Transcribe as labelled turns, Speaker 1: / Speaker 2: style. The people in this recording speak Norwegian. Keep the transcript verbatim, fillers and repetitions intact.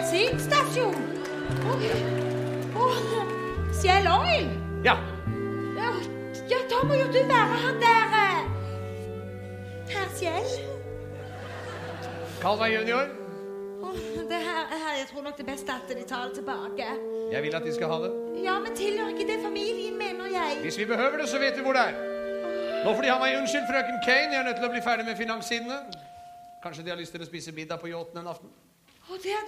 Speaker 1: bensinstasjon. Åh, åh, Shell Oil.
Speaker 2: Ja.
Speaker 1: Ja, ja, da må jo du være han der. Herr Shell.
Speaker 2: Kall meg junior.
Speaker 1: Åh, det her, her, jeg tror nok det beste at de tar det tilbake.
Speaker 2: Jeg vil at de skal ha det.
Speaker 1: Ja, men tilhører ikke det familien, mener jeg.
Speaker 2: Hvis vi behøver det, så vet vi hvor det er. Nå får de ha meg unnskyld, frøken Kane. Jeg er nødt til å bli ferdig med finanssidene. Kanskje de har lyst til å spise middag på yachten en aften?
Speaker 1: Å, det er